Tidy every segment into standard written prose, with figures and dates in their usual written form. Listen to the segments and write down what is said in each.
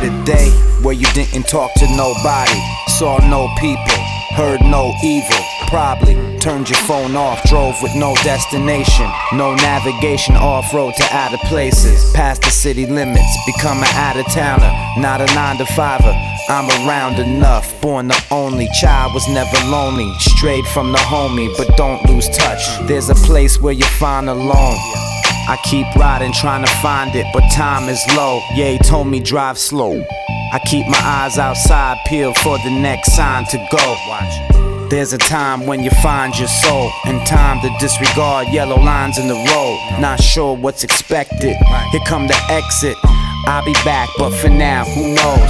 a day where you didn't talk to nobody, saw no people, heard no evil. Probably turned your phone off, drove with no destination, no navigation, off-road to outer places, past the city limits, become an out-of-towner, not a 9-to-5er. I'm around enough, born the only child, was never lonely, strayed from the homie, but don't lose touch. There's a place where you find alone. I keep riding, trying to find it, but time is low. Yeah, he told me drive slow. I keep my eyes outside, peeled for the next sign to go. There's a time when you find your soul, and time to disregard yellow lines in the road. Not sure what's expected, here come the exit. I'll be back, but for now, who knows?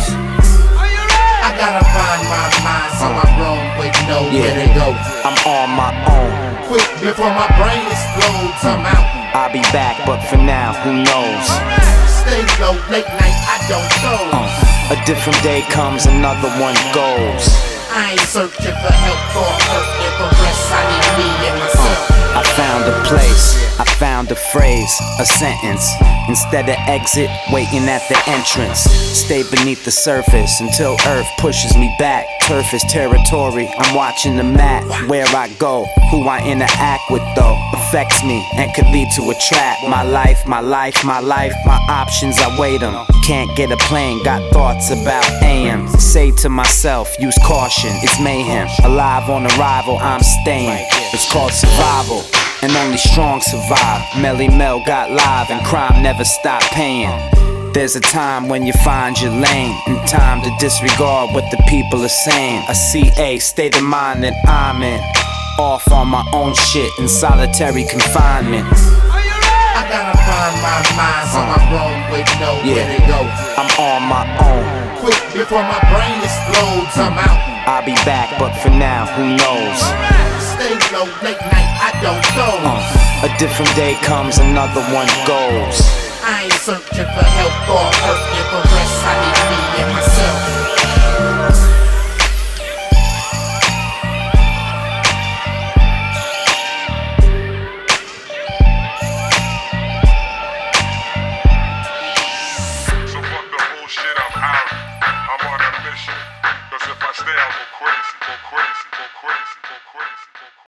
I gotta find my mind, so I'm wrong with nowhere to go. I'm on my own. Quick before my brain explodes, I'm out. I'll be back, but for now, who knows? Stay low, late night, I don't know. A different day comes, another one goes. I ain't searching for help or hurt and for rest, I need me and myself. I found a place, I found a phrase, a sentence. Instead of exit, waiting at the entrance. Stay beneath the surface until earth pushes me back. Turf is territory, I'm watching the map. Where I go, who I interact with though, affects me and could lead to a trap. My life, my options, I weigh them. Can't get a plane, got thoughts about AM. Say to myself, use caution, it's mayhem. Alive on arrival, I'm staying. It's called survival, and only strong survive. Melly Mel got live, and crime never stopped paying. There's a time when you find your lane, and time to disregard what the people are saying. A CA state of mind that I'm in, off on my own shit in solitary confinement. I gotta find my mind, so I'm wrong with nowhere to go. I'm on my own. Quick before my brain explodes, I'm out. I'll be back, but for now, who knows? Stay low, late night, I don't know. A different day comes, another one goes. I ain't searching for help or hurt and for rest, I need me and myself.